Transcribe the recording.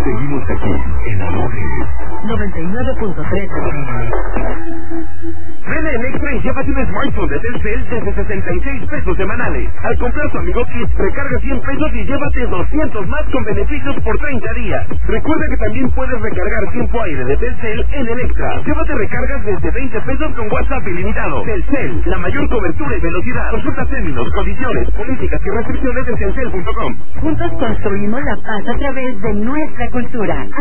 Seguimos aquí, en Amores 99.3. Ven a Electra y llévate un smartphone de Telcel desde 66 pesos semanales. Al comprar tu Amigo Kit, recarga 100 pesos y llévate 200 más con beneficios por 30 días. Recuerda que también puedes recargar tiempo aire de Telcel en Electra. Llévate recargas desde 20 pesos con WhatsApp ilimitado. Telcel, la mayor cobertura y velocidad. Consulta términos, condiciones, políticas y restricciones en telcel.com. Juntos construimos la paz a través de nuestra cultura.